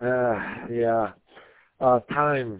Yeah. Time.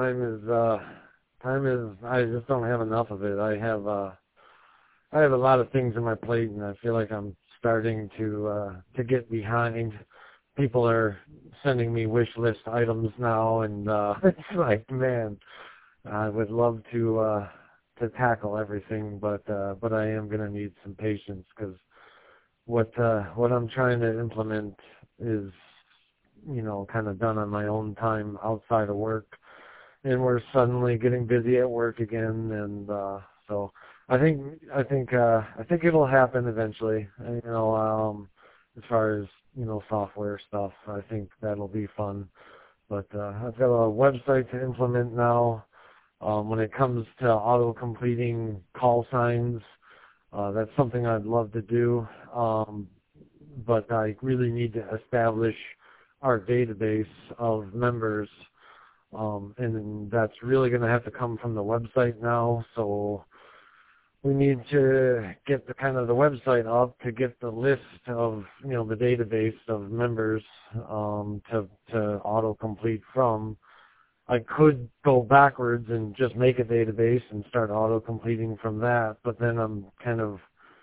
Time is, I just don't have enough of it. I have a lot of things on my plate and I feel like I'm starting to get behind. People are sending me wish list items now and, it's like, man, I would love to tackle everything, but I am going to need some patience because what I'm trying to implement is, kind of done on my own time outside of work, and we're suddenly getting busy at work again, and so I think it'll happen eventually. As far as software stuff, I think that'll be fun. But I've got a website to implement now. When it comes to auto-completing call signs, that's something I'd love to do, but I really need to establish our database of members, and that's really going to have to come from the website now. So we need to get the website up to get the list of the database of members to autocomplete from. I could go backwards and just make a database and start auto-completing from that, but then I'm kind of,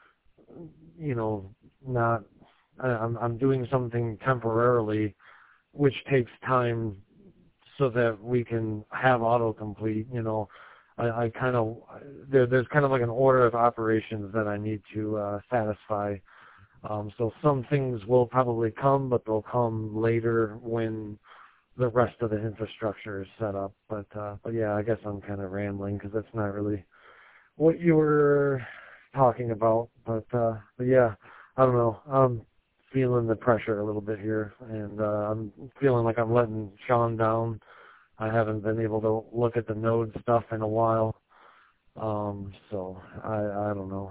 not, I'm doing something temporarily, which takes time so that we can have autocomplete. I kind of, there's kind of like an order of operations that I need to satisfy. So some things will probably come, but they'll come later when the rest of the infrastructure is set up. But yeah, I guess I'm kind of rambling because that's not really what you were talking about. But yeah, I don't know. I'm feeling the pressure a little bit here, and I'm feeling like I'm letting Sean down. I haven't been able to look at the node stuff in a while. So I don't know.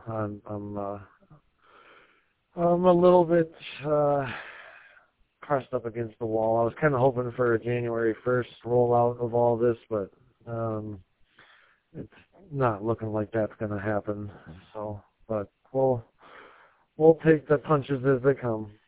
I'm a little bit pressed up against the wall. I was kind of hoping for a January 1st rollout of all this, but it's not looking like that's going to happen. So, but we'll take the punches as they come.